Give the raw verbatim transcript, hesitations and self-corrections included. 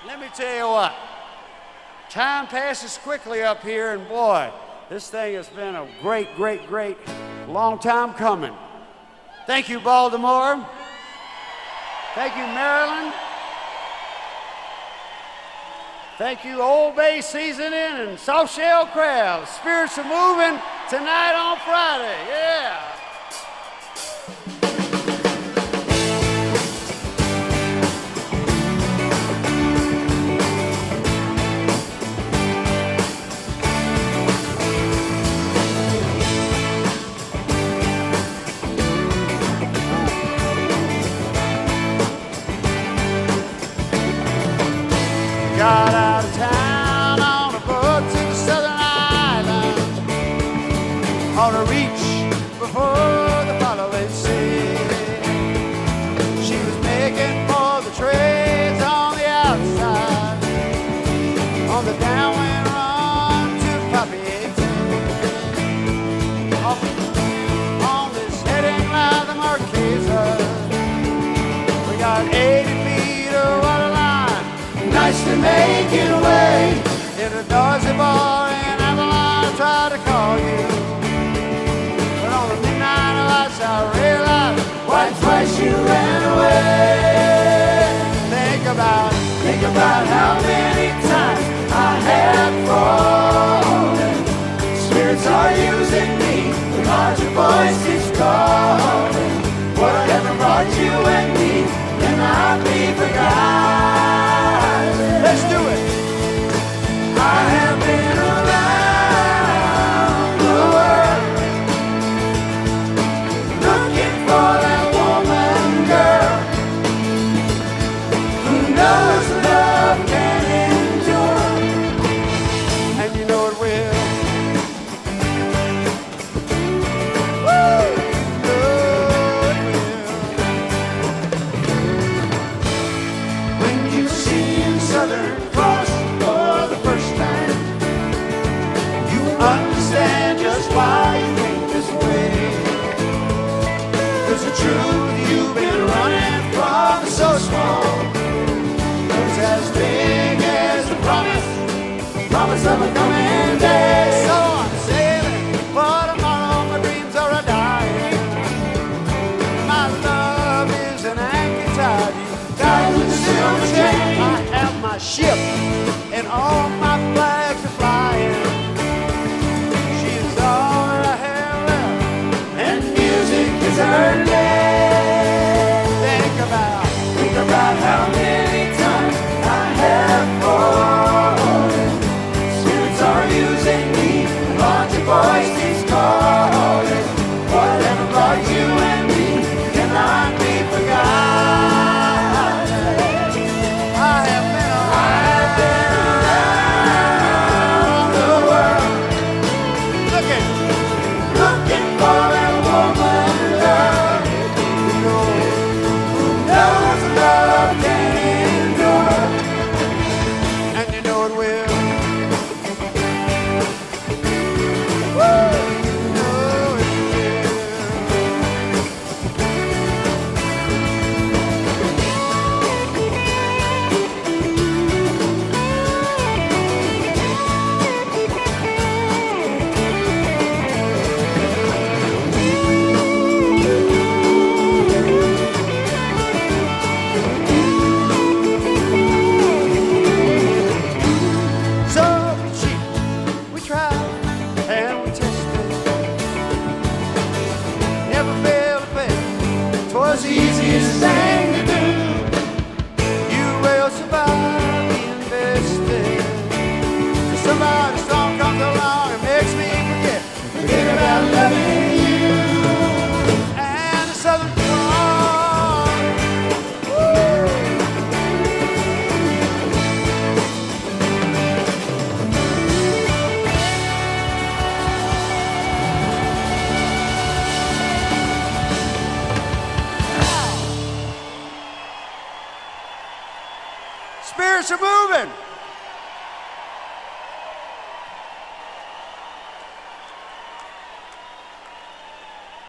Let me tell you what, time passes quickly up here, and boy, this thing has been a great, great, great long time coming. Thank you, Baltimore. Thank you, Maryland. Thank you, Old Bay Seasoning and Soft Shell Crab. Spirits are moving tonight on Friday, yeah. Got out of town on a boat to the southern islands, on a reach before the following sea. She was making for the trades on the outside, on the downwind run to Poppy eighteen. Off on this heading like the Marquesa, we got eighty feet of water line. Nicely making way in a noisy bar in Avalon. I tried to call you, but on the midnight lights I realized why twice you ran away. Think about, think about how many times I have fallen. Spirits are using me, the larger voice is calling. Whatever brought you and me cannot be forgotten. Let's do it. I have been around the world looking for that woman, girl, who knows love can endure, and you know it will. Woo! You know it will. When you see Southern Cross for the first time, you understand just why you came this way. Cause the truth you've been running from is so small, it's as big as the promise, promise of a coming day. So I'm sailing for tomorrow, my dreams are a-dying. My love is an anchor tied, you tied with a silver chain. My ship and all my flags are flying. She is all that I have left, and music is her name. Think about, think about how many times I have fallen. Spirits are using me, and larger voice is calling. Whatever brought you and me cannot be forgotten. I have easiest thing to do. You will survive being bested. If somebody strong comes along and makes me forget, forget about loving you. And the Southern Cross, spirits are moving.